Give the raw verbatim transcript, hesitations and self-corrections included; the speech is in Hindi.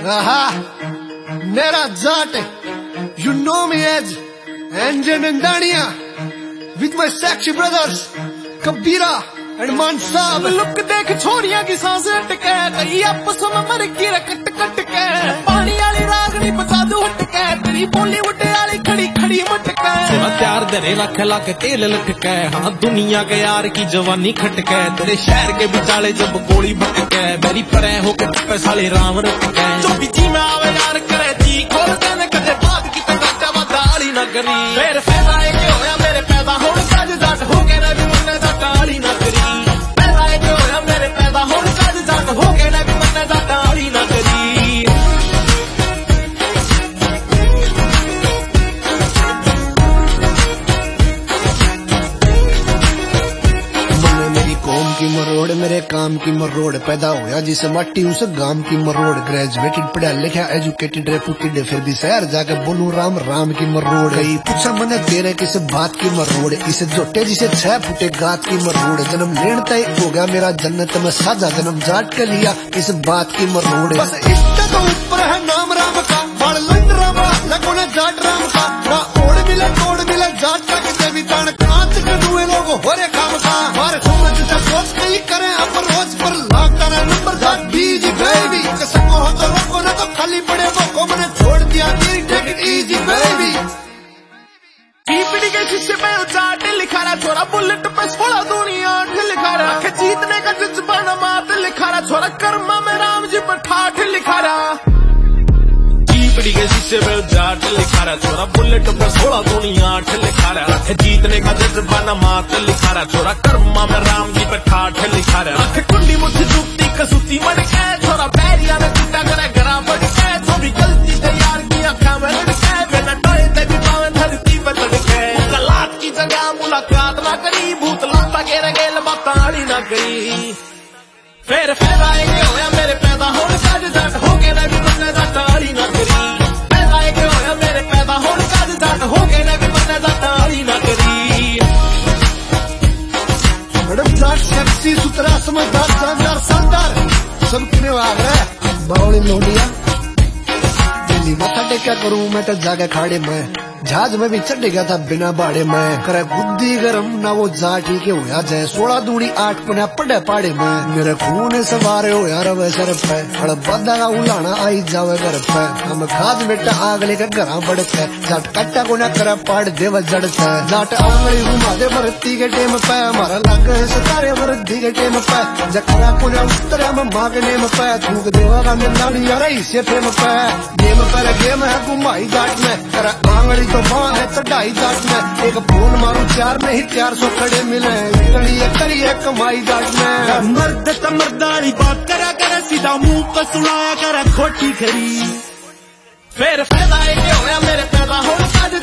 Aha, Nera Zate, you know me as Anjan and Dania, with my sexy brothers, Kabira and Mansab. Look देख छोरियां की सांसें अटके, तेरी आपस में मर की रकट कट के, पानी वाली रागनी बजा दो हटके, तेरी बॉलीवुड वाली खड़ी खड़ी मटके, सोना प्यार दरे लाख लाख तेल लटके, हाँ दुनिया के यार की जवानी खटके, तेरे शहर के बिचाले जब गोली भटके, मेरी परे होके पैसाले राम रटके, जो भी जी में आवे यार करे जी खोल देने कदे बात की तो गट्टा वाली ना करी, मेरे पैदा है क्यों या मेरे पैदा हो साज जाट हो के ना भी मन्ने दा काली ना करी, पैदा है क्यों या मेरे पैदा हो साज जाट हो के ना भी मन्ने दा काली ना करी। कौम की मरोड़ मेरे काम की मरोड़ पैदा होया जिसे मट्टी उस गांव की मरोड़ ग्रेजुएटेड पढ़ा लिखा एजुकेटेड रेपुटेड फिर भी शहर जाके बोलूं राम राम की मरोड़ गई पूछा मैंने तेरे किस बात की मरोड़ इसे जोटे जिसे छह फुटे गात की मरोड़ जन्म लेन तय हो गया मेरा जन्नत में साजा जन्म जाट के लिया इस बात की मरोड़ बस इसका तो ऊपर है नाम राम का बड़ लंड रामा लगो ने जाट राम का ना ओड़ मिले तोड़ मिले जाट का किसे भी तान कांच के दुए लोग हो रे काम का मारे समझ से सोच नहीं करे अपन रोज पर लाख करे नंबर जाट बीजी बेबी कसको हो तो रोको ना तो खाली पड़े वो को मैंने छोड़ दिया तेरी टेक इट इजी बेबी टीपड़ी के शीशे पे जाट लिखा रहा छोरा बुलेट पे सोलह दुनिया लिखा रहा के जीतने का जज्बा न मात लिखा रहा छोरा कर्मा में राम जी पर ठाठ लिखा रहा टीपड़ी के शीशे पे जाट लिखा रहा छोरा बुलेट पे सोलह दुनिया लिखा रहा के जीतने का जज्बा न मात लिखा रहा छोरा कर्मा में राम जी पर ठाठ लिखा रहा कुंडी मुझे जुगती कसूती मर के छोरा बैरिया में चिट्टा करे गरा बढ़ के जो भी गलती तैयार किया काम लड़ के बिना टोए ते भी पावे धरती पे चढ़ के मुलाकात की जगह मुलाकात ना करी भूत लाता के रगेल बाताड़ी ना करी फिर फायदा है कि होया मेरे पैदा हो साज जाट हो के ना भी बनने दा ताड़ी ना करी फायदा है कि होया मेरे पैदा हो साज जाट हो के ना भी बनने दा ताड़ी ना करी मैडम जाट सेक्सी सुतरा समझदार शानदार शानदार सब किने आ गए बावली लोडिया दिल्ली माथा टेका करूं मैं तो जाके खाड़े में जहाज में भी चढ़ गया था बिना बाड़े में करे बुद्धि गरम ना वो जाटी के होया जाए सोलह दूनी आठ पुना पड़े पाड़े में मेरे खून सवारे हो यार वे सर पे अड़ बदा का उलाना आई जावे घर पे हम खाद बेटा आग लेकर घरा बढ़ते जाट कट्टा को ना करे पाड़ देव जड़ते जाट आंगली घुमा दे भरती के टेम पे हमारा लग है सितारे भरती के टेम पे जकरा को ना उतरे में मांगने में पे थूक देवा का नाड़ी यार इसे फेम पे गेम पर गेम है घुमाई जाट में करे आंगली तो माँ है चढ़ाई जाट में एक फोन मारू चार में ही चार सौ खड़े मिले करिए करिए कमाई जाट में मर्द त मर्दारी बात करा करे सीधा मुंह पर सुनाया करे खोटी खरी फिर फायदा है कि होया मेरे पैदा हो साज